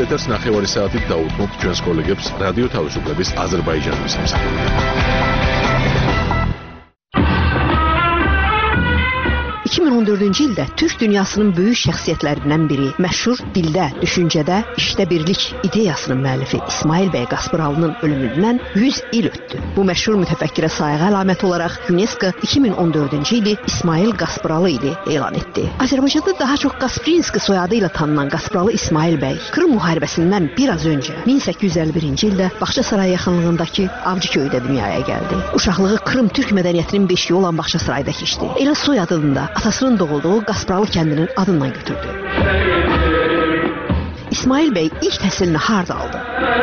ეთერს ნახევარი საათით დაუთმობთ ჩვენს კოლეგებს რადიო თავისუფლების აზერბაიჯანის მსახურით. 2014-cü ildə Türk dünyasının böyük şəxsiyyətlərindən biri, məşhur dildə, düşüncədə, işdə birlik ideyasının müəllifi İsmail bəy Qaspıralının ölümündən 100 il ötdü. Bu məşhur mütəfəkkirə sayğı əlaməti olaraq UNESCO 2014-cü ili İsmail Qaspıralı ili elan etdi. Azərbaycanda daha çox Qasprinski soyadı ilə tanınan Qaspıralı İsmail bəy Krım müharibəsindən biraz öncə 1851-ci ildə Bağçasaray yaxınlığındakı Avcıköydə dünyaya gəldi. Uşaqlığı Krım Türk mədəniyyətinin beşiği olan Bağçasarayda keçdi. Elə soyadını da atasının doğulduğu Qaspıralı kəndinin adından götürdü. İsmail bəy ilk təhsilini harda aldı?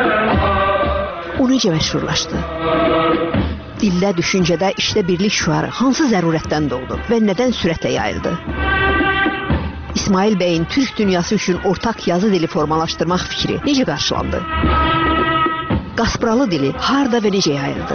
O necə məşhurlaşdı? Dildə, düşüncədə, işdə birlik şüarı hansı zərurətdən doğdu və nədən sürətlə yayıldı? İsmail bəyin Türk dünyası üçün ortaq yazı dili formalaşdırmaq fikri necə qarşılandı? Qaspıralı dili harda və necə yayıldı?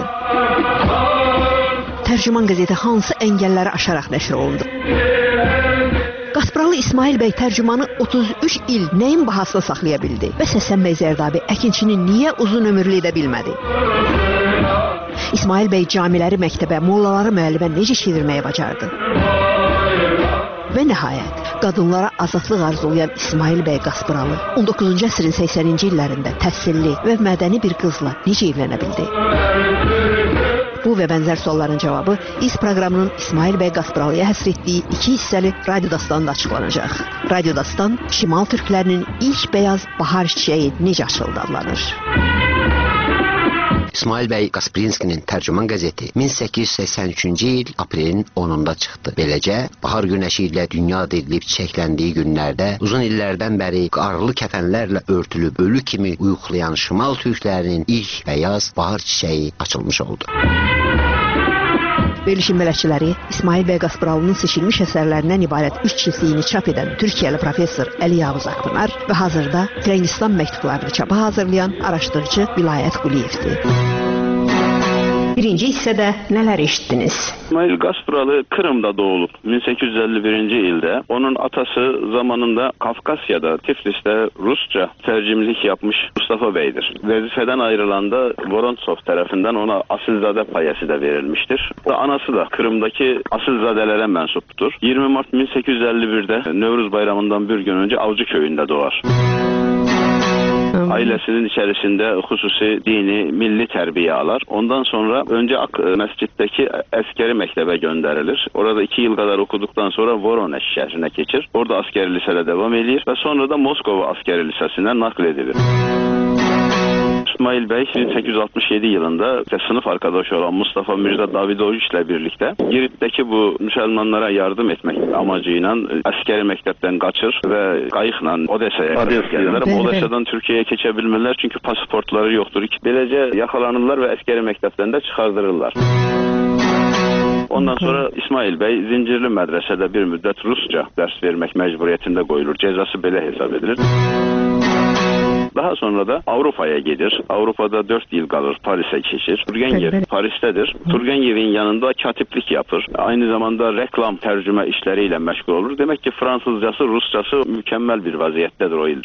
Tərcüman qəzeti hansı əngəlləri aşaraq nəşr olundu? Qaspıralı İsmail bəy tərcümanı 33 il nəyin bahasına saxlaya bildi? Və Səsən bəy Zərdabi əkinçini niyə uzun ömürlü edə bilmədi? İsmail bəy camiləri məktəbə, mollaları müəllimə necə çevirməyə bacardı? Və nəhayət, qadınlara azadlıq arzulayan İsmail bəy Qaspıralı 19-cu əsrin 80-ci illərində təhsilli və mədəni bir qızla necə evlənə bildi? Bu və bənzər sualların cavabı İz proqramının İsmail bəy Qaspıralıya həsr etdiyi 2 hissəli Radio Dastan'da açıqlanacaq. Radio Dastan, Şimal Türklərinin ilk bəyaz bahar çiçəyi necə açıldı adlanır. İsmail bəy Qasprinskinin tərcüman qəzeti 1883-cü il aprelin 10-da çıxdı. Beləcə, bahar günəşi ilə dünya dedilib çiçəkləndiyi günlərdə uzun illərdən bəri qarlı kəfənlərlə örtülüb ölü kimi uyuqlayan Şimal Türklərinin ilk bəyaz bahar çiçəyi açılmış oldu. Verilişin bələdçiləri İsmail bəy Qaspıralının seçilmiş əsərlərindən ibarət 3 cildliyini çap edən Türkiyəli professor Əli Yavuz Akpınar və hazırda Firəngistan məktublarını çapa hazırlayan araşdırıcı Vilayət Quliyevdir. Birinci hissədə nələr eşitdiniz? İsmail Qaspıralı Kırım'da doğulub 1851-ci ildə. Onun atası zamanında Kafkasya'da, Tiflis'te Rusça tercümlük yapmış Mustafa Bey'dir. Vəzifədən ayrılanda Vorontsov tərəfindən ona asilzadə payəsi də verilmiştir. Anası da Kırım'daki asilzadələrə mənsubdur. 20 Mart 1851'də Nevruz bayramından bir gün önce Avcı köyündə doğar. Ailesinin içerisinde hususi dini, milli tərbiyə alar. Ondan sonra önce Ak Məsciddəki əskeri məktəbə göndərilir. Orada 2 yıl kadar okuduktan sonra Voronezh şəhrinə keçir. Orada askeri lisede devam edir ve sonra da Moskova askeri lisesine nakl edilir. İsmail Bey 1867 yılında sınıf arkadaşı olan Mustafa Mirza Davidoviç ile birlikte Girit'teki bu Müslümanlara yardım etmek amacıyla askeri mektepten kaçır ve kayıkla Odessa'ya gelirler. Odessa'dan Türkiye'ye geçebilmeler çünkü pasaportları yoktur. Böylece yakalanırlar ve askeri mektepten de çıkardırırlar. Ondan sonra İsmail Bey Zincirli Mədrəsədə bir müddət Rusça dərs vermək məcburiyyətində qoyulur. Cezası belə hesab edilir. Daha sonra da Avrupa'ya gelir. Avrupa'da 4 yıl kalır. Paris'e geçir. Turgenev Paris'tedir. Turgenev'in yanında katiplik yapır. Aynı zamanda reklam tercüme işleriyle meşgul olur. Demek ki Fransızcası, Rusçası mükemmel bir vaziyettedir o yıl.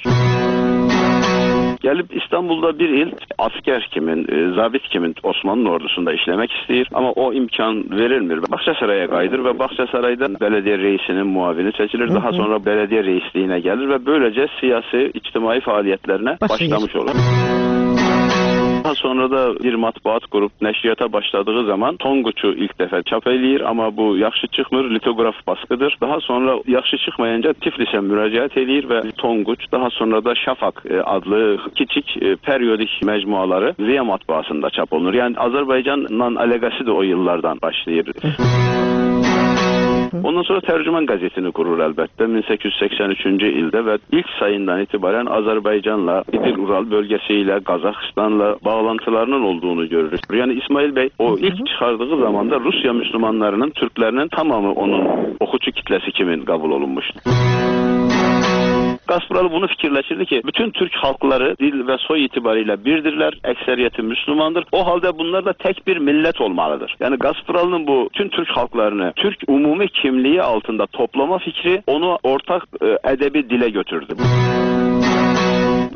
Gelip İstanbul'da bir il asker kimin, zabit kimin Osmanlı ordusunda işlemek istiyor ama o imkan verilmir. Bağçasaray'a kaydır ve Bağçasaray'da belediye reisinin muavini seçilir. Daha sonra belediye reisliğine gelir ve böylece siyasi, içtimai faaliyetlerine başlamış olur. Daha sonra da bir matbuat kurup nəşriyyata başladığı zaman Tonguç'u ilk defa çap eləyir ama bu yaxşı çıxmır, litograf baskıdır. Daha sonra yaxşı çıxmayınca Tiflis'e müracaat eləyir ve Tonguç, daha sonra da Şafak adlı kiçik periodik mecmuaları Riya matbaasında çap olunur. Yani Azerbaycan'la aləqəsi de o yıllardan başlayır. Ondan sonra Tərcüman qəzetini kurur əlbəttə 1883-cü ildə və ilk sayından itibaren Azərbaycanla, İdil-Ural bölgesiyle, Qazaxıstanla bağlantılarının olduğunu görürüz. Yani İsmail Bey o ilk çıxardığı zamanda Rusya Müslümanlarının, Türklərinin tamamı onun oxucu kitləsi kimin qəbul olunmuşdu. Qaspıralı bunu fikirləşirdi ki, bütün Türk halkları dil ve soy itibariyle birdirler, ekseriyeti Müslümandır. O halde bunlar da tek bir millet olmalıdır. Yani Qaspıralı'nın bu bütün Türk halklarını Türk umumi kimliği altında toplama fikri onu ortak edebi dile götürdü.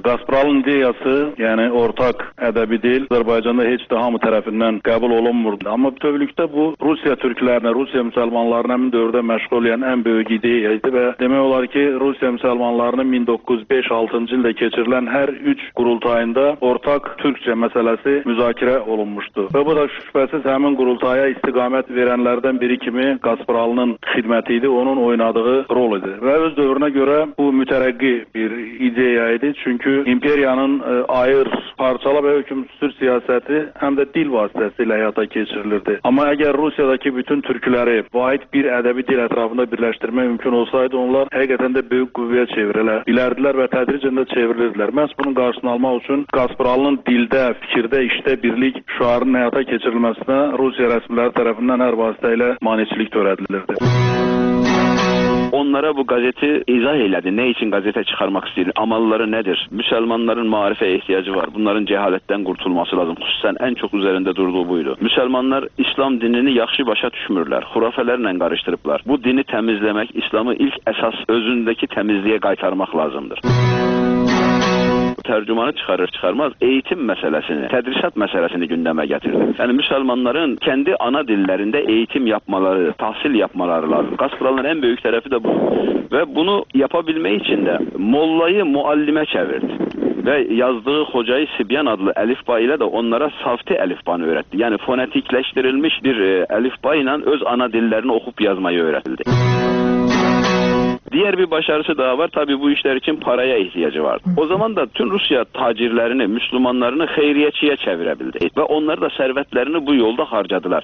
Qaspralın ideyası, yəni ortaq ədəbi dil Azərbaycanda heç də hamı tərəfindən qəbul olunmurdu. Amma bütövlükdə bu Rusiya türklərinə, Rusiya müsəlmanlarına həmin dövrdə məşğul olan ən böyük ideya idi və demək olar ki, Rusiya müsəlmanlarının 1905-6-cı ildə keçirilən hər 3 qurultayında ortaq türkcə məsələsi müzakirə olunmuşdu. Və bu da şübhəsiz həmin qurultaya istiqamət verənlərdən biri kimi Qaspralının xidməti idi, onun oynadığı rol idi. Və öz dövrünə görə bu mütərəqqi bir ideya idi. Çünki imperiyanın ayır, parçala və hökümsüz siyasəti həm də dil vasitəsilə həyata keçirilirdi. Amma əgər Rusiyadakı bütün türkləri vahid bir ədəbi dil ətrafında birləşdirmək mümkün olsaydı, onlar həqiqətən də böyük qüvvəyə çevrilə bilərdilər və tədricən də çevrilirdilər. Məhz bunun qarşısını almaq üçün Qaspralının dildə, fikirdə, işdə birlik şüarının həyata keçirilməsinə Rusiya rəsmiləri tərəfindən hər vasitə ilə maneçilik törədilirdi. Onlara bu gazeti izah elədi. Ne için gazete çıkarmak istəyir? Amalları nedir? Müslümanların marife ihtiyacı var. Bunların cehaletten kurtulması lazım. Xüsusən en çok üzerinde durduğu buydu. Müslümanlar İslam dinini yaxşı başa düşmürlər. Hurafelerle karıştırıblar. Bu dini temizlemek, İslam'ı ilk esas özündeki temizliğe qaytarmaq lazımdır. Tercümanı çıkarır-çıkarmaz eğitim meselesini, tedrisat meselesini gündeme getirdi. Yani Müslümanların kendi ana dillerinde eğitim yapmaları, tahsil yapmaları lazım. Qaspralının en büyük tarafı da bu. Ve bunu yapabilme için de mollayı muallime çevirdi. Ve yazdığı Hocayı Sibyan adlı elifba ile de onlara safti elifbanı öğretti. Yani fonetikleştirilmiş bir elifba ile öz ana dillerini okup yazmayı öğretildi. Diğer bir başarısı daha var. Tabii bu işler için paraya ihtiyacı vardı. O zaman da tüm Rusya tacirlerini, Müslümanlarını hayriyetçiye çevirebildi. Ve onlar da servetlerini bu yolda harcadılar.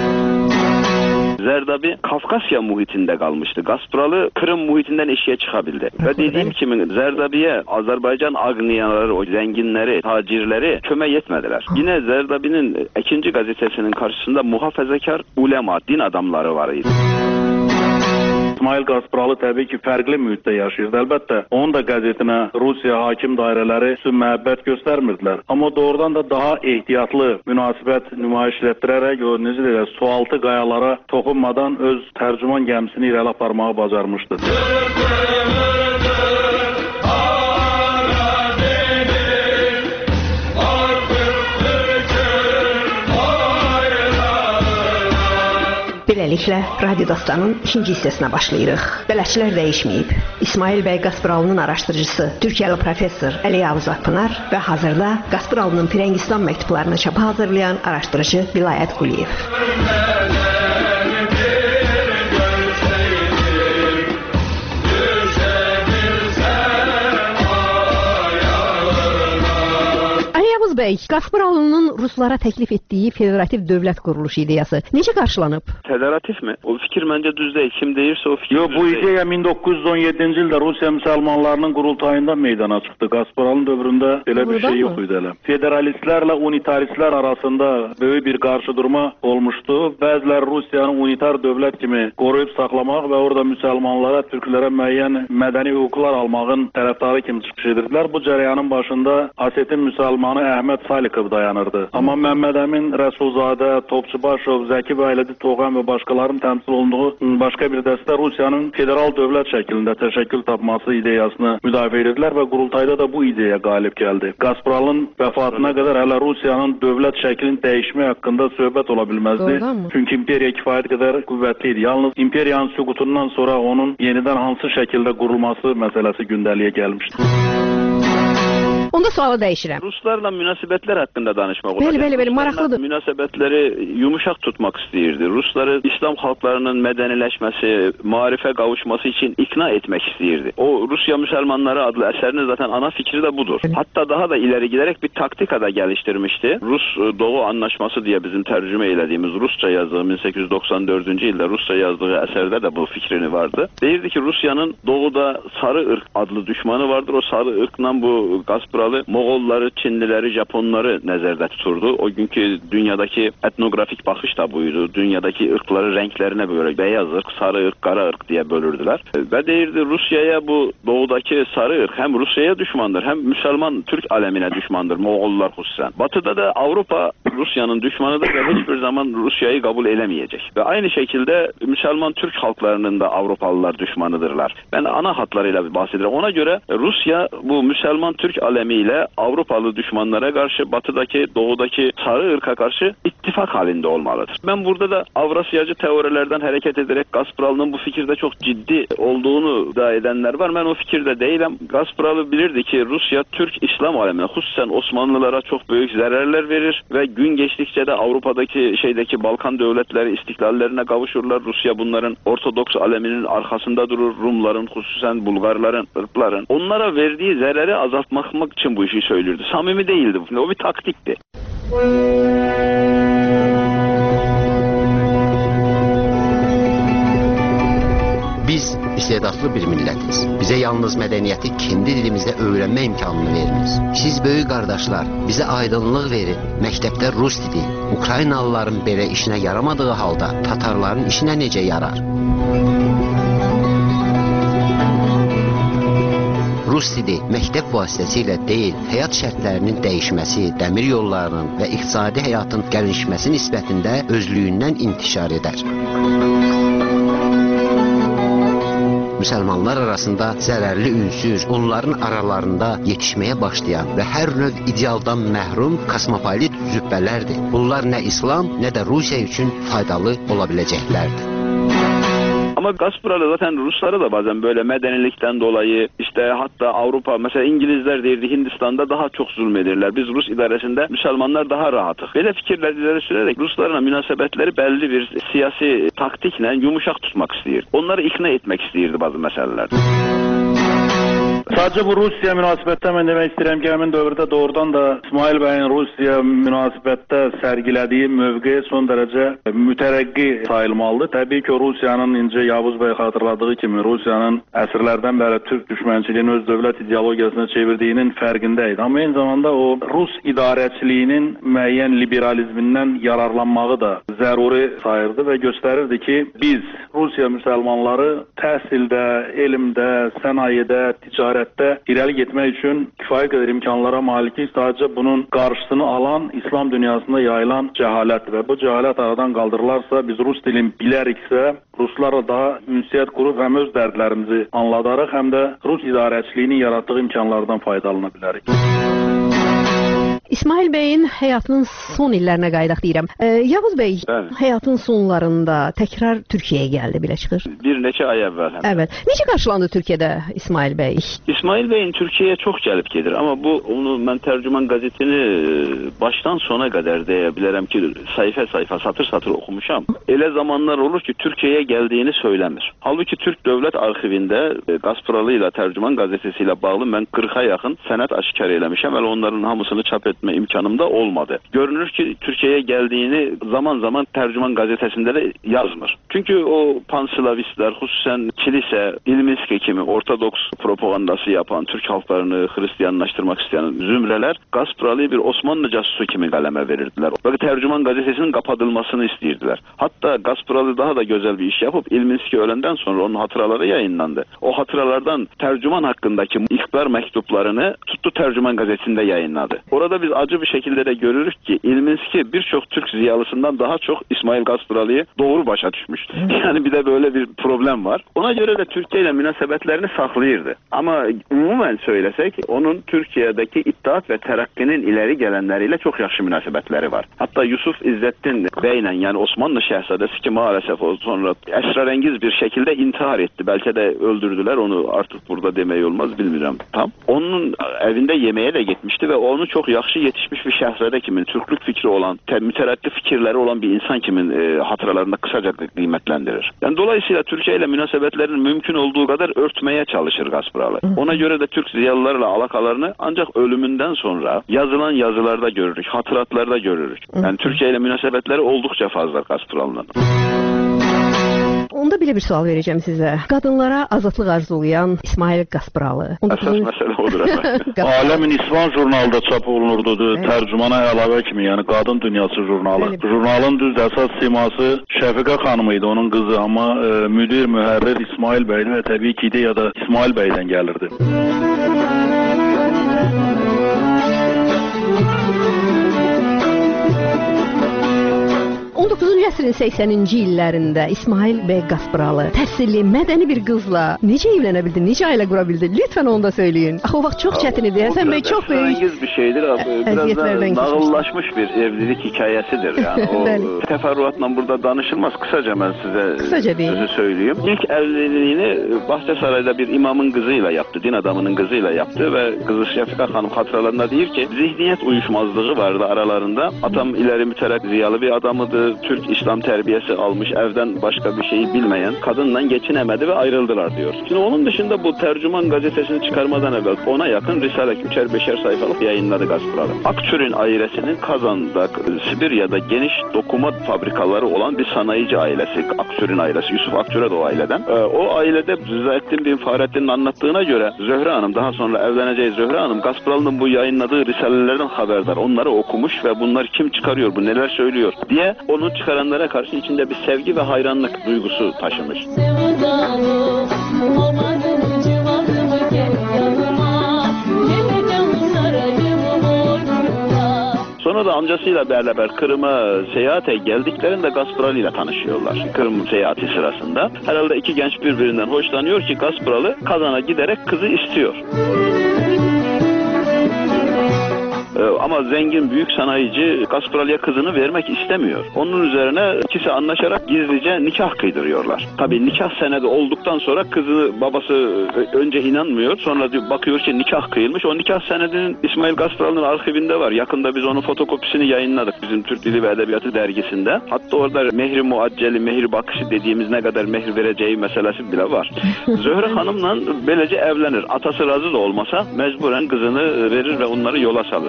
Zerdabi Kafkasya muhitinde kalmıştı. Qaspralı Kırım muhitinden eşiğe çıkabildi. Ve dediğim gibi Zerdabi'ye Azerbaycan agniyaları, o zenginleri, tacirleri köme yetmediler. Yine Zerdabi'nin ikinci gazetesinin karşısında muhafazakar ulema, din adamları var idi. İsmail Qaspralı təbii ki, fərqli mühitdə yaşayırdı. Əlbəttə, onun da qəzetinə Rusiya hakim dairələri üstün məhəbbət göstərmirdilər. Amma doğrudan da daha ehtiyatlı münasibət nümayiş etdirərək, necə deyirlər, sualtı qayalara toxunmadan öz tərcüman gəmisini irəli aparmağı bacarmışdı. Beləliklə, Radio Dastanın ikinci hissəsinə başlayırıq. Bələdçilər dəyişməyib. İsmail bəy Qaspralının araşdırıcısı, Türkiyəli professor Əli Yavuz Akpınar və hazırda Qaspralının Firəngistan məktublarını çapa hazırlayan araşdırıcı Vilayət Quliyev. Bəy, Qaspralının Ruslara təklif etdiyi federativ dövlət quruluşu ideyası necə qarşılanıb? Federatif mi? O fikir məncə düz deyil. Kim deyirsə o fikir düz deyil. Bu ideya 1917-ci ildə Rusiya müsəlmanlarının qurultayında meydana çıxdı. Qaspralın dövründə belə bir şey yox idi elə. Federalistlərlə unitaristlər arasında böyük bir qarşıdurma olmuşdu. Bəziləri Rusiyanın unitar dövlət kimi qoruyub saxlamaq və orada müsəlmanlara, türklərə müəyyən mədəni hüquqlar almağın tərəfdarı kimi çıxış edirdilər. Bu cərəyanın başında Asetin müsəlmanı Əhməd Salikov dayanırdı. Amma Məmməd Əmin, Rəsulzadə, Topçubaşov, Zəki Bəylədi Toğan və başqalarının təmsil olunduğu başqa bir dəstə Rusiyanın federal dövlət şəklində təşəkkül tapması ideyasını müdafiə edirdilər və qurultayda da bu ideya qalib gəldi. Qaspralın vəfatına qədər hələ Rusiyanın dövlət şəklinin dəyişmək haqqında söhbət ola bilməzdi. Çünki imperiya kifayət qədər qüvvətli idi. Yalnız imperiyanın süqutundan sonra onun yenidən hansı şəkildə qurulması məsələsi gündəliyə gəlmişdi. Onda sualı dəyişirəm. Ruslarla münasibətlər haqqında danışmaq olar. Bəli, maraqlıdır. Münasibətləri yumuşaq tutmaq istəyirdi. Rusları İslam xalqlarının mədəniləşməsi, maarifə qavuşması için ikna etmək istəyirdi. O Rusiya Müsəlmanları adlı əsərinin zaten ana fikri de budur. Hatta daha da ileri giderek bir taktika da geliştirmişti. Rus Doğu Anlaşması diye bizim tercüme eylediğimiz Rusça yazdığı 1894. yılda Rusça yazdığı əsərdə de bu fikrini vardı. Deyirdi ki Rusya'nın doğuda sarı ırk adlı düşmanı vardır. O sarı ırkla bu Qaspralı Moğolları, Çinlileri, Japonları nəzərdə tuturdu. O günkü dünyadaki etnografik bakış da buydu. Dünyadaki ırkları renklerine böyle beyaz ırk, sarı ırk, kara ırk diye bölürdüler. Ve deyirdi Rusya'ya bu doğudaki sarı ırk hem Rusya'ya düşmandır hem Müslüman Türk alemine düşmandır. Moğollar hususen. Batıda da Avrupa Rusya'nın düşmanıdır ve hiçbir zaman Rusya'yı kabul edemeyecek. Ve aynı şekilde Müslüman Türk halklarının da Avrupalılar düşmanıdırlar. Ben ana hatlarıyla bahsediyorum. Ona göre Rusya bu Müslüman Türk alemi tamamilə Avropalı düşmanlara qarşı, batıdakı, doğudakı sarı ırka qarşı ittifak halinde olmalıdır. Ben burada da Avrasyacı teorilerden hareket ederek Gasparalının bu fikirde çok ciddi olduğunu iddia edenler var. Ben o fikirde değilim. Gasparal bilirdi ki Rusya Türk İslam alemine, hususen Osmanlılara çok büyük zararlar verir ve gün geçtikçe de Avrupa'daki Balkan devletleri istiklallerine kavuşurlar. Rusya bunların Ortodoks aleminin arkasında durur. Rumların, hususen Bulgarların, Irkların. Onlara verdiği zararı azaltmak için bu işi söylüyordu. Samimi değildi. O bir taktikti. Biz istedadlı bir milletiz. Bize yalnız medeniyeti kendi dilimizde öğrenme imkanını veriniz. Siz böyük kardeşler bize aydınlık verin. Mektepte Rus dili, Ukraynalıların belə işine yaramadığı halda Tatarların işine necə yarar? Rus dili məktəb vasitəsilə deyil, həyat şərtlərinin dəyişməsi, dəmir yollarının və iqtisadi həyatın gəlişməsi nisbətində özlüyündən intişar edər. Müsəlmanlar arasında zərərli ünsür, onların aralarında yetişməyə başlayan və hər növ idealdan məhrum kosmopolit zübbələrdir. Bunlar nə İslam, nə də Rusiya üçün faydalı ola biləcəklərdir. Ama Gasparal'ı zaten Rusları da bazen böyle medenilikten dolayı hatta Avrupa mesela İngilizler derdi Hindistan'da daha çok zulmedirler. Biz Rus idaresinde Müslümanlar daha rahatız. Böyle fikirler ileri sürerek Ruslarla münasebetleri belli bir siyasi taktikle yumuşak tutmak istiyor. Onları ikna etmek istiyordu bazı meselelerde. Sadece bu Rusya münasibətdə mən demək istəyirəm ki, həmin dövrdə doğrudan da İsmail bəyin Rusya münasibətdə sərgilədiyi mövqe son dərəcə mütərəqqi sayılmalıdır. Təbii ki, Rusiyanın incə Yavuz bəy xatırladığı kimi Rusiyanın əsrlərdən bəri Türk düşmənçiliyini öz dövlət ideologiyasına çevirdiyinin fərqindəydi. Amma eyni zamanda o Rus idarəçiliyinin müəyyən liberalizmindən yararlanmağı da zəruri sayırdı və göstərirdi ki, biz Rusiya müsəlmanları təhsildə, elmdə, sənayedə, ticarətdə irəli getmək üçün kifayət qədər imkanlara malikik. Sadəcə bunun qarşısını alan İslam dünyasında yayılan cəhalətdir və bu cəhalət aradan qaldırılarsa, biz Rus dilini biləriksə, Ruslarla daha ünsiyyət qurub həm öz dərdlərimizi anladarıq, həm də Rus idarəçiliyinin yaratdığı imkanlardan faydalana bilərik. İsmail Bey'in həyatının son illərinə qayıdaq deyirəm. Yavuz Bey, həyatının sonlarında təkrar Türkiyəyə gəldi, belə çıxır. Bir neçə ay əvvəl. Evet. Necə qarşılandı Türkiyədə İsmail Bey? İsmail Bey'in Türkiye'ye çok gelip gelir ama onu ben Tercüman gazetini baştan sona kadar diyebilirim ki sayfa sayfa satır satır okumuşam. Elə zamanlar olur ki Türkiye'ye geldiğini söylemir. Halbuki Türk Devlet Arşivinde Gasparalı ile Tercüman gazetesiyle bağlı ben 40'a yakın senet aşikar eylemişim. Ve onların hamısını çap etme imkanım da olmadı. Görünür ki Türkiye'ye geldiğini zaman zaman Tercüman gazetesinde de yazmır. Çünkü o panslavistler, hususen kilise, İlminski kimi Ortodoks propagandası yapan, Türk halklarını Hristiyanlaştırmak isteyen zümreler Gasparalı'yı bir Osmanlı casusu kimi kaleme verirdiler. Bakın Tercüman gazetesinin kapatılmasını isteyirdiler. Hatta Gasparalı daha da güzel bir iş yapıp İlminski ölenden sonra onun hatıraları yayınlandı. O hatıralardan Tercüman hakkındaki ihbar mektuplarını tuttu Tercüman gazetesinde yayınladı. Orada biz acı bir şekilde de görürüz ki İlminski birçok Türk ziyalısından daha çok İsmail Gasparalı'yı doğru başa düşmüş. Yani bir de böyle bir problem var. Ona göre de Türkiye ile münasebetlerini saklayırdı. Ama umumen söylesek onun Türkiye'deki İttihat ve Terakki'nin ileri gelenleriyle çok yaxşı münasebetleri var. Hatta Yusuf İzzettin Bey'le yani Osmanlı Şehzadesi ki maalesef o sonra esrarengiz bir şekilde intihar etti. Belki de öldürdüler onu artık burada demeyi olmaz bilmiyorum tam. Onun evinde yemeğe de gitmişti ve onu çok yaxşı yetişmiş bir şehzade kimin, Türklük fikri olan, mütereddit fikirleri olan bir insan kimin hatıralarında kısaca kıymetlendirir. Yani dolayısıyla Türkiye ile münasebetlerin mümkün olduğu kadar örtmeye çalışır Gasparalı. Ona göre de Türk ziyalılarla alakalarını ancak ölümünden sonra yazılan yazılarda görürük, hatıratlarda görürük. Yani Türkiye ile münasebetleri oldukça fazla Gasparalı'nın. Onda belə bir sual verəcəm sizə. Qadınlara azadlıq arzulayan İsmail Gasparalı. Əsas məsələ odur efendim. Alemin İslam jurnalında çap olunurdu. Evet. Tərcümana əlavə kimi, yəni Qadın Dünyası jurnalı. Evet. Jurnalın düz əsas siması Şəfiqə xanım idi, onun qızı, amma müdir, mühərrir İsmail bəydi və təbii ki ideya da İsmail bəydən gəlirdi. 19-cu əsrin 80-ci illərində İsmail bəy Qaspıralı təhsilli, mədəni bir qızla necə evlənə bildi, necə ailə qura bildi? Lütfən onu da söyləyin. Axı o vaxt çox çətin idi. Həsən bəy çox böyük bir şeydir. Biraz da nağıllaşmış bir evlilik hikayəsidir. Yani o təfərrüatla burada danışılmaz. Kısaca ben size sözü söyleyeyim. İlk evliliğini Bahçesaray'da bir imamın kızıyla yaptı. Din adamının kızıyla yaptı ve kızı Şefika Hanım hatıralarında diyor ki zihniyet uyuşmazlığı vardı aralarında. Atam ileri müterek ziyalı bir adamıydı. Türk İslam terbiyesi almış, evden başka bir şeyi bilmeyen, kadınla geçinemedi ve ayrıldılar diyor. Şimdi onun dışında bu Tercüman gazetesini çıkarmadan evvel ona yakın Risale 3'er 5'er sayfalık yayınladı Gaspıralı. Aktürk'ün ailesinin Kazan'da, Sibirya'da geniş dokuma fabrikaları olan bir sanayici ailesi. Aktürk'ün ailesi, Yusuf Aktürk de o aileden. O ailede Rızaettin bin Fahrettin'in anlattığına göre Zöhre Hanım, daha sonra evleneceği Zöhre Hanım, Gaspıralı'nın bu yayınladığı risalelerden haberdar. Onları okumuş ve bunlar kim çıkarıyor, bu neler söylüyor diye onu çıkaranlara karşı içinde bir sevgi ve hayranlık duygusu taşımış. Sonra da amcasıyla beraber Kırım'a seyahate geldiklerinde Gaspıralı ile tanışıyorlar. Kırım seyahati sırasında. Herhalde iki genç birbirinden hoşlanıyor ki Gaspıralı Kazan'a giderek kızı istiyor. Ama zengin büyük sanayici Gaspıralı'ya kızını vermek istemiyor. Onun üzerine ikisi anlaşarak gizlice nikah kıydırıyorlar. Tabii nikah senedi olduktan sonra kızı babası önce inanmıyor. Sonra bakıyor ki nikah kıyılmış. O nikah senedinin İsmail Gaspıralı'nın arşivinde var. Yakında biz onun fotokopisini yayınladık bizim Türk Dili ve Edebiyatı dergisinde. Hatta orada mehri muacceli, mehri bakışı dediğimiz ne kadar mehir vereceği meselesi bile var. Zöhre Hanım'la böylece evlenir. Atası razı da olmasa mecburen kızını verir ve onları yola salır.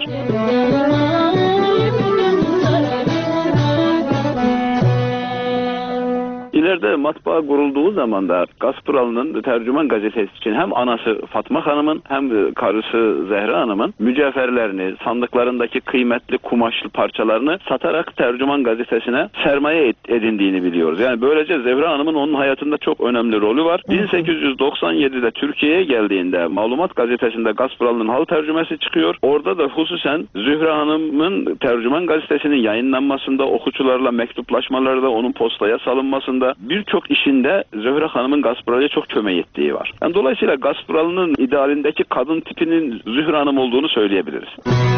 İleride matbaa kurulduğu zaman da Gaspıralı'nın Tercüman gazetesi için hem anası Fatma Hanım'ın hem karısı Zehra Hanım'ın mücevherlerini, sandıklarındaki kıymetli kumaşlı parçalarını satarak Tercüman gazetesine sermaye edindiğini biliyoruz. Yani böylece Zehra Hanım'ın onun hayatında çok önemli rolü var. 1897'de Türkiye'ye geldiğinde Malumat gazetesinde Gaspıralı'nın hal tercümesi çıkıyor. Orada da hususen Zühre Hanım'ın Tercüman gazetesinin yayınlanmasında, okuçularla mektuplaşmalarda, onun postaya salınmasında birçok işinde Zöhre Hanım'ın Gaspıralı'ya çok kömek ettiği var. Yani dolayısıyla Gaspıralı'nın idealindeki kadın tipinin Zühre Hanım olduğunu söyleyebiliriz.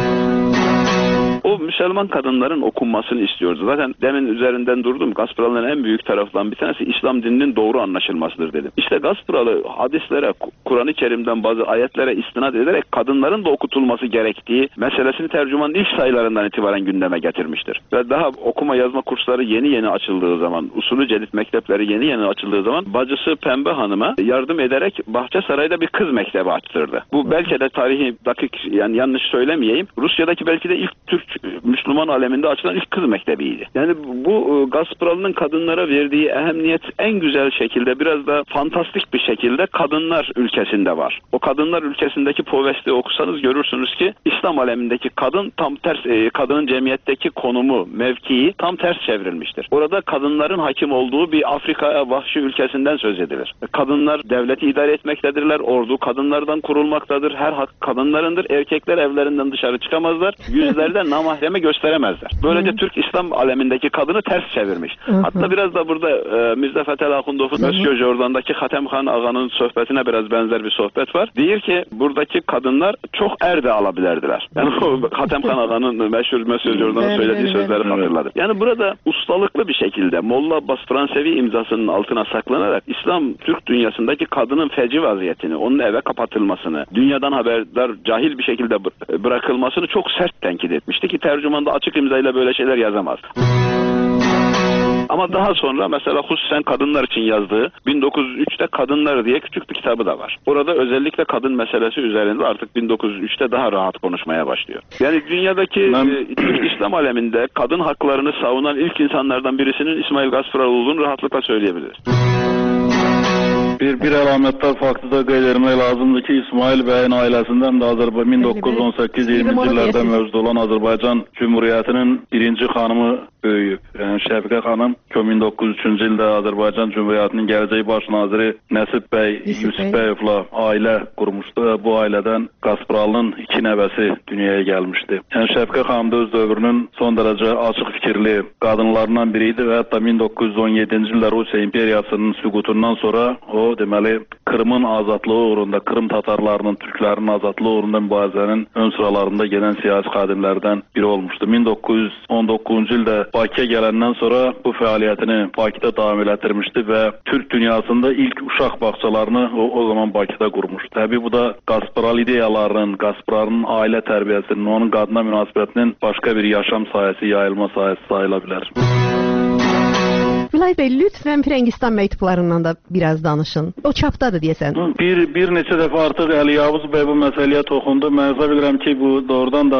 O Müslüman kadınların okunmasını istiyordu. Zaten demin üzerinden durdum. Gaspıralı'nın en büyük tarafından bir tanesi İslam dininin doğru anlaşılmasıdır dedim. İşte Gaspıralı hadislere, Kur'an-ı Kerim'den bazı ayetlere istinad ederek kadınların da okutulması gerektiği meselesini Tercüman'ın ilk sayılarından itibaren gündeme getirmiştir. Ve daha okuma yazma kursları yeni açıldığı zaman, usulü cedid mektepleri yeni açıldığı zaman bacısı Pembe Hanım'a yardım ederek Bahçesaray'da bir kız mektebi açtırdı. Bu belki de tarihi dakik, yani yanlış söylemeyeyim, Rusya'daki belki de ilk Türk Müslüman aleminde açılan ilk kız mektebiydi. Yani bu Gaspıralı'nın kadınlara verdiği ehemmiyet en güzel şekilde, biraz da fantastik bir şekilde kadınlar ülkesinde var. O kadınlar ülkesindeki povesti okusanız görürsünüz ki İslam alemindeki kadın tam ters, kadının cemiyetteki konumu, mevkii tam ters çevrilmiştir. Orada kadınların hakim olduğu bir Afrika vahşi ülkesinden söz edilir. Kadınlar devleti idare etmektedirler, ordu kadınlardan kurulmaktadır, her hak kadınlarındır, erkekler evlerinden dışarı çıkamazlar, yüzlerde namahreme gösteremezler. Böylece Türk İslam alemindeki kadını ters çevirmiş. Hatta biraz da burada Mirza Fethel Ahundov'un Mösyö Jordan'daki Hatem Khan Ağa'nın sohbetine biraz benzer bir sohbet var. Diyor ki buradaki kadınlar çok er de alabilirdiler. Yani o Hatem Khan Ağa'nın meşhur Mösyö Jordan'ın söylediği sözleri hatırladım. Yani burada ustalıklı bir şekilde Molla Abbas Fransevi imzasının altına saklanarak İslam Türk dünyasındaki kadının feci vaziyetini, onun eve kapatılmasını, dünyadan haberdar cahil bir şekilde bırakılmasını çok sert tenkit etmişti ki tercümanda açık imzayla böyle şeyler yazamaz. Ama daha sonra mesela hususen kadınlar için yazdığı 1903'te Kadınlar diye küçük bir kitabı da var. Orada özellikle kadın meselesi üzerinde artık 1903'te daha rahat konuşmaya başlıyor. Yani dünyadaki Türk İslam aleminde kadın haklarını savunan ilk insanlardan birisinin İsmail Gaspıralı olduğunu rahatlıkla söyleyebiliriz. Bir alametler farklı da qeyd lazımdır ki İsmail Bey'in ailesinden de 1918-20 yıllarda mövcud olan Azərbaycan Cumhuriyetinin birinci hanımı böyüyüb. Yəni Şəfiqə xanım 1903-cü ildə Azərbaycan Cümhuriyyətinin gələcək baş naziri Nəsib bəy Yusifbəyovla ailə qurmuşdu və bu ailədən Qaspralının 2 nəvəsi dünyaya gəlmişdi. Yəni Şəfiqə xanım da öz dövrünün son dərəcə açıq fikirli qadınlarından biri idi və hətta 1917-ci ildə Rusiya imperiyasının süqutundan sonra o deməli Krımın azadlığı uğrunda, Krım tatarlarının, türklərinin azadlığı uğrunda mübarizənin ön sıralarında gedən siyasi xadimlərdən biri olmuşdu. 1919-cu ildə Bakıya gələndən sonra bu fəaliyyətini Bakıda davam elətdirmişdi və Türk dünyasında ilk uşaq bağçalarını o zaman Bakıda qurmuşdu. Təbii bu da Qaspral ideyalarının, Qaspralın ailə tərbiyəsinin, onun qadına münasibətinin başqa bir yaşam sahəsi, yayılma sahəsi sayıla bilər. Vilayət bəy, lütfən Firəngistan məktublarından da biraz danışın. O çapdadır deyəsən. Bir neçə dəfə artıq Əli Yavuz bəy bu məsələyə toxundu. Mən hesab edirəm ki, bu doğrudan da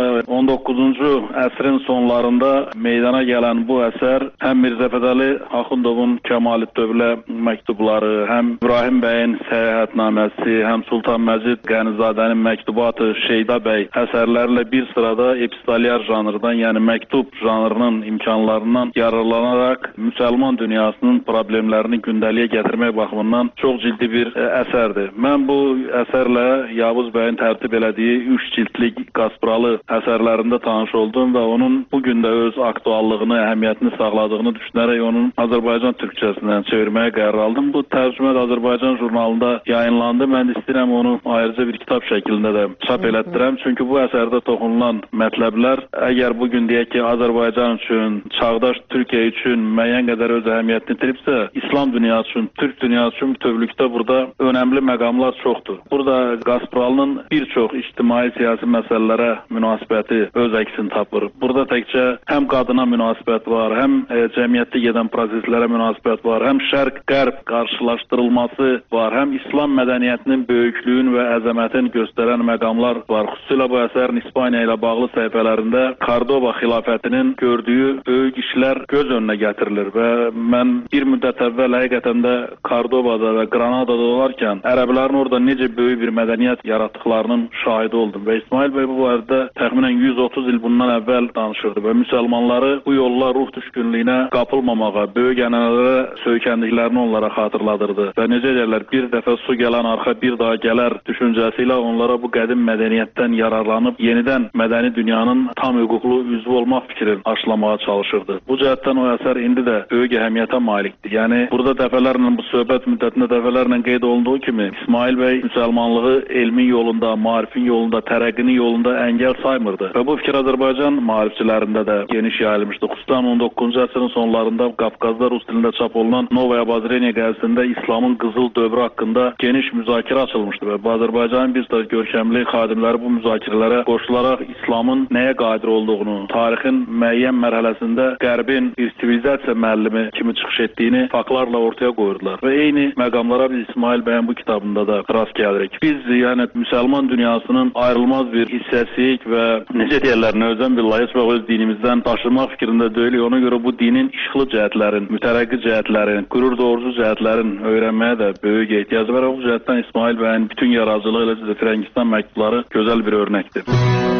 19-cu əsrin sonlarında meydana gələn bu əsər həm Mirzə Fətəli Axundovun Kəmal Dövlə məktubları, həm İbrahim bəyin səyahətnaməsi, həm Sultan Məcid Qənizadənin məktubatı, Şeyda bəy əsərlərlə bir sırada epistolyar janrdan, yəni məktub janrının imkanlarından yararlanaraq müsəlman dünyasının problemlərini gündəliyə gətirmək baxımından çox ciddi bir əsərdir. Mən bu əsərlə Yavuz bəyin tərtib elədiyi 3 cildlik Qaspralı əsərlərində tanış oldum və onun bugün də öz aktuallığını, əhəmiyyətini sağladığını düşünərək onun Azərbaycan türkçəsindən çevirməyə qərar aldım. Bu tərcümə də Azərbaycan jurnalında yayınlandı. Mən istəyirəm onu ayrıca bir kitab şəklində də çap elətdirəm. Çünki bu əsərdə toxunulan mətləblər əgər bugün deyək ki, Azərbaycan üçün, çağdaş Türkiyə üçün müəyyən qədər öz əhəmiyyətini itiribsə, İslam dünyası üçün, Türk dünyası üçün bütövlükdə burada önəmli məqamlar çoxdur. Burada Qaspralının bir çox ictimai siyasi məsələlərə münasibəti öz əksini tapır. Burada təkcə həm qadına münasibət var, həm cəmiyyətdə gedən proseslərə münasibət var, həm şərq-qərb qarşılaşdırılması var, həm İslam mədəniyyətinin böyüklüyün və əzəmətini göstərən məqamlar var. Xüsusilə bu əsərin İspaniya ilə bağlı səhifələrində Kordoba xilafətinin gördüyü böyük işlər göz önünə gətirilir və mən bir müddət əvvəl həqiqətən də Kordobada və Granadada olarkən ərəblərin orada necə böyük bir mədəniyyət yaratdıqlarının şahidi oldum və İsmail bəy bu barədə təxminən 130 il bundan əvvəl danışırdı və müsəlmanları bu yolla ruh düşkünlüyünə qapılmamağa, böyük ənənələrə söykəndiklərini onlara xatırladırdı və necə deyirlər, bir dəfə su gələn arxa bir daha gələr düşüncəsi ilə onlara bu qədim mədəniyyətdən yararlanıb yenidən mədəni dünyanın tam hüquqlu üzvü olmaq fikrini aşılamağa çalışırdı. Bu cəhətdən o əsər indi də böyük əhəmiyyətə malikdir. Yəni burada dəfələrlə bu söhbət müddətində dəfələrlə qeyd olunduğu kimi İsmail bəy müsəlmanlığı elmin yolunda, maarifin yolunda, tərəqqinin yolunda əngəl saymırdı. Və bu fikir Azərbaycan maarifçilərində də geniş yayılmışdı. Xüsusən 19-cu əsrin sonlarında Qafqazda rus dilində çap olunan Novaya Bazreniya qəzetində İslamın qızıl dövrü haqqında geniş müzakirə açılmışdı və Azərbaycanın bir sıra görkəmli xadimləri bu müzakirələrə qoşularaq İslamın nəyə qadir olduğunu, tarixin müəyyən mərhələsində Qərbin bir sivilizasiya müəllimi kimi çıxış etdiyini faktlarla ortaya qoyurdular. Və eyni məqamlara biz İsmail bəyin bu kitabında da rast gəlirik. Biz yəni müsəlman dünyasının ayrılmaz bir hissəsiyik və necə deyirlər, növzən billahi heç vaxt öz dinimizdən daşınmaq fikrində deyilik. Ona görə bu dinin işıqlı cəhətlərin, mütərəqqi cəhətlərin, qürur doğurucu cəhətlərin öyrənməyə də böyük ehtiyac var. Bu cəhətdən İsmail bəyin bütün yaradıcılığı ilə Firəngistan məktubları gözəl bir örnəkdir.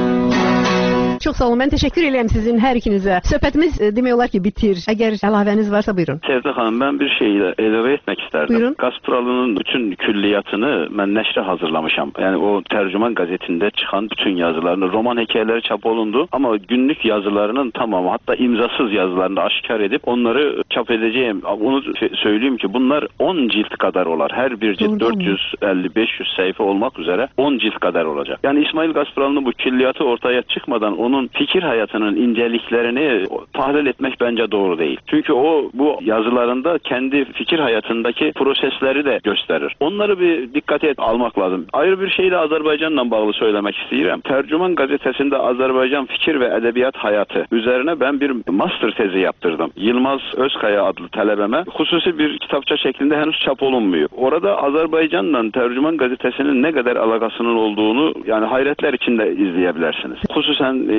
Çox sağ olun. Mən təşəkkür edirəm sizin hər ikinizə. Söhbətimiz demək olar ki, bitir. Əgər əlavəniz varsa buyurun. Sevda xanım, mən bir şeyi əlavə etmək istərdim. Buyurun. Qaspralının bütün külliyatını mən nəşrə hazırlamışam. Yəni o tərcüman qəzetində çıxan bütün yazılarını, roman hekayələri çap olundu, amma günlük yazılarının tamamı, hatta imzasız yazılarını da aşkar edib onları çap edəcəyim. Onu söyleyeyim ki, bunlar 10 cilt kadar olar. Hər bir cilt 450-500 səhifə olmaq üzrə 10 cilt kadar olacaq. Yəni İsmail Qaspralının bu külliyatı ortaya çıxmadan onun fikir hayatının inceliklerini tahlil etmek bence doğru değil. Çünkü o bu yazılarında kendi fikir hayatındaki prosesleri de gösterir. Onları bir dikkate almak lazım. Ayrı bir şey de Azerbaycan'la bağlı söylemek istiyorum. Tercüman gazetesinde Azerbaycan fikir ve edebiyat hayatı üzerine ben bir master tezi yaptırdım. Yılmaz Özkaya adlı talebeme hususi bir kitapça şeklinde henüz çap olunmuyor. Orada Azerbaycan'la Tercüman gazetesinin ne kadar alakasının olduğunu yani hayretler içinde izleyebilirsiniz. Hususen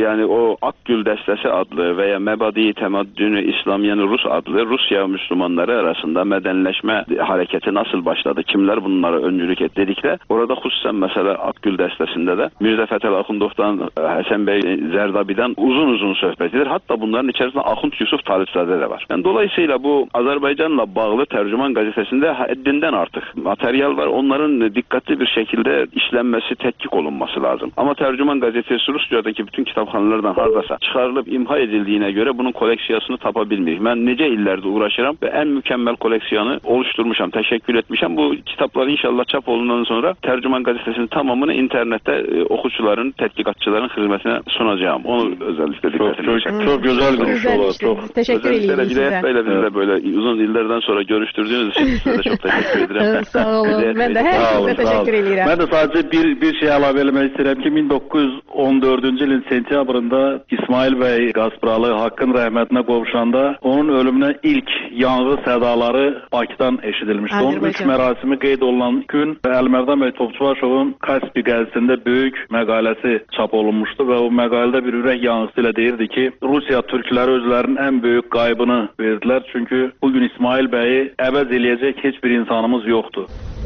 yani o Akgül Dəstəsi adlı veya Mebadi Temeddünü İslamiyen Rus adlı Rusya Müslümanları arasında medenleşme hareketi nasıl başladı? Kimler bunlara öncülük etti dedikdə orada xüsusən mesela Akgül Dəstəsində də Mirzə Fətəli Axundovdan, Həsən bəy Zərdabidən uzun söhbət edir. Hatta bunların içerisinde Axund Yusuf Talibzadə də var. Yani dolayısıyla bu Azərbaycanla bağlı Tərcüman gazetesinde haddinden artık materyal var. Onların dikkatli bir şekilde işlenmesi, tetkik olunması lazım. Ama Tərcüman gazetesi Rusya'daki bütün kitapxanalardan hardasa çıxarılıb imha edildiğine göre bunun koleksiyasını tapa bilmirik. Ben nece illerde uğraşıram ve en mükemmel koleksiyonu oluşturmuşam, teşekkür etmişim. Bu kitaplar inşallah çap olundan sonra Tərcüman gazetesinin tamamını internette okucuların, tetkikatçıların hizmetine sunacağım. Onu özellikle dikkat edeceğim. Çok güzel bir iş olur. Çok teşekkür ederim size. Hidayet Bey'le bizle böyle uzun yıllardan sonra görüştürdüğünüz için size de çok teşekkür ederim. Sağ olun. Ben de her size teşekkür ederim. Ben de sadece bir şey əlavə etmək istəyirəm ki 1914-cü ilin sentyabrında İsmail Bey Qaspıralı Hakkın rəhmətinə qovuşanda onun ölümünə ilk yanğı sədaları Bakıdan eşidilmişdi. Onun ilk mərasimi qeyd olunan gün Əlimərdan bəy Topçubaşovun Kaspi qəzetində böyük məqaləsi çap olunmuşdu və o məqalədə bir ürək yanğısı ilə deyirdi ki, Rusiya türkləri özlərinin ən böyük qaybını verdilər. Çünki bugün İsmail Bəyi əvəz eləyəcək heç bir insanımız yoxdur.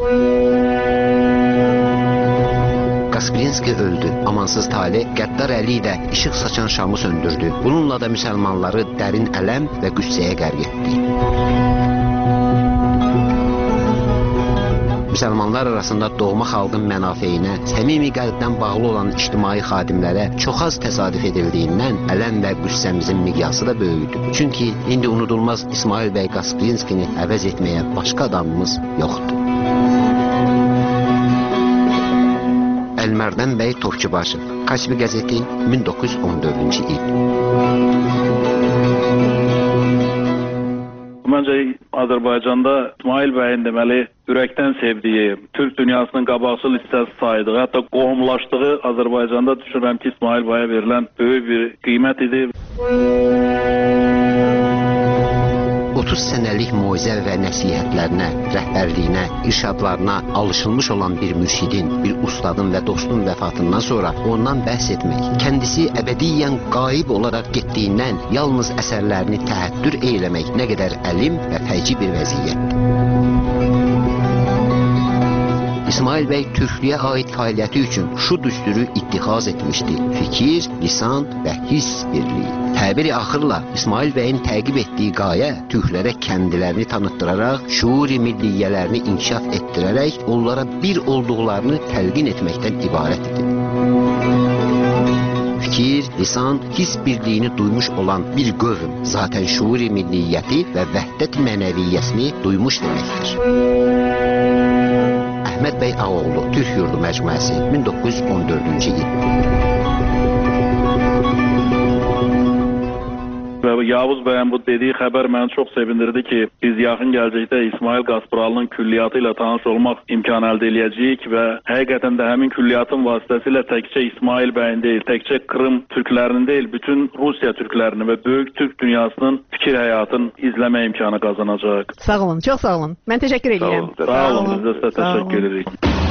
Kaspirinski öldü. Amansız talih qəddar əli ilə işıq saçan şamı söndürdü. Bununla da müsəlmanları dərin ələm və qüssəyə qərq etdi. Müsəlmanlar arasında doğma xalqın mənafeyinə, səmimi qəlbdən bağlı olan ictimai xadimlərə çox az təsadüf edildiyindən ələm və qüssəmizin miqyası da böyüdü. Çünki indi unudulmaz İsmail bəy Kaspirinskini əvəz etməyə başqa adamımız yoxdur. Əlimərdan bəy Topçubaşov, Kaspi qəzeti 1914-cü il. Məncə Azərbaycanda İsmail bəyin deməli ürəkdən sevdiyi, Türk dünyasının qabaqcıl hissəsi saydığı, hətta qohumlaşdığı Azərbaycanda düşünürəm ki, İsmail bəyə verilən böyük bir qiymət idi. 30 sənəlik moizə və nəsihətlərinə, rəhbərliyinə, irşadlarına alışılmış olan bir mürşidin, bir ustadın və dostun vəfatından sonra ondan bəhs etmək, kəndisi əbədiyyən qaib olaraq getdiyindən yalnız əsərlərini təhəttür eyləmək nə qədər əlim və fəci bir vəziyyətdir. İsmail bəy Türklüyə aid fəaliyyəti üçün şu düsturu ittixaz etmişdi: fikir, lisan və hiss birliyi. Təbiri axırla İsmail bəyin təqib etdiyi qayə türklərə kendilərini tanıttıraraq, şuuri milliyyələrini inkişaf etdirərək, onlara bir olduqlarını təlqin etməkdən ibarət idi. Fikir, lisan, hiss birliyini duymuş olan bir qövm zaten şuuri milliyyəti və vəhdət mənəviyyəsini duymuş deməkdir. Əhməd bəy Ağoğlu, Türk Yurdu Məcmuəsi, 1914-cü il. Yavuz bəyin bu dediyi xəbər məni çox sevindirdi ki, biz yaxın gələcəkdə İsmail Qaspıralının külliyatı ilə tanış olmaq imkanı əldə eləyəcəyik və həqiqətən də həmin külliyatın vasitəsilə təkcə İsmail bəyin deyil, təkcə Krım türklərinin deyil, bütün Rusiya türklərinin və böyük Türk dünyasının fikir həyatını izləmə imkanı qazanacaq. Sağ olun, çox sağ olun. Mən təşəkkür edirəm. Sağ olun, biz də təşəkkür edirik.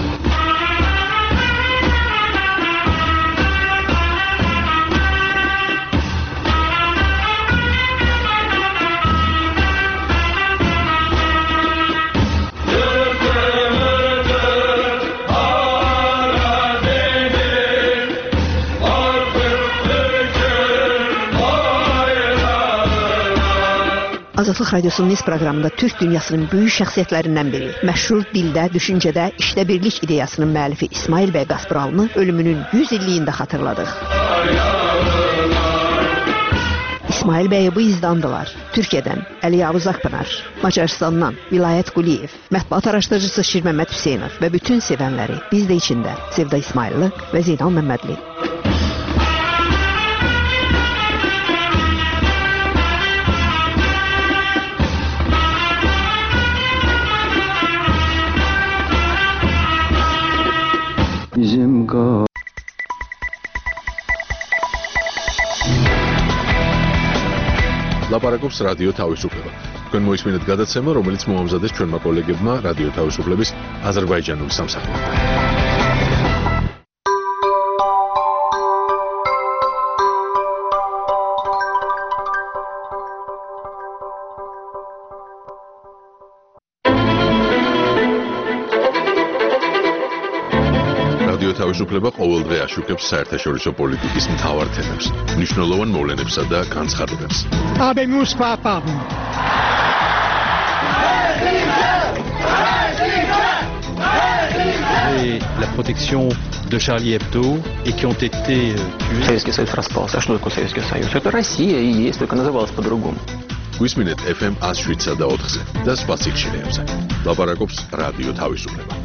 Azadlıq Radiosunun Niz proqramında Türk dünyasının böyük şəxsiyyətlərindən biri, məşhur dildə, düşüncədə, işdə birlik ideyasının müəllifi İsmail bəy Qaspıralını ölümünün 100 illiyində xatırladıq. İsmail bəyi bu izdandılar. Türkiyədən Əli Yavuz Akpınar, Macarıstandan Vilayət Quliyev, mətbuat araşdırıcısı Şir Məmməd Hüseynov və bütün sevənləri, biz də içində Sevda İsmaillı və Zeynal Məmmədli. ლაპარაკობს რადიო თავისუფლება. თქვენ მოისმინეთ გადაცემა, რომელიც მოამზადეს ჩვენმა კოლეგებმა რადიო თავისუფლების აზერბაიჯანული სამსახურიდან. თავისუფლება ყოველდღე აშუქებს საერთაშორისო პოლიტიკის მთავარ თემებს, მნიშვნელოვან მოვლენებსა და განცხადებებს. Habemus papam. Et la protection de Charlie Hebdo et qui ont été tués. Советский Союз распался. А что такое Советский Союз? Это Россия и есть, только называлась по-другому. გვისმინეთ FM 107 და 4-ზე და სხვა სიგნალებზე. ლაპარაკობს რადიო თავისუფლება.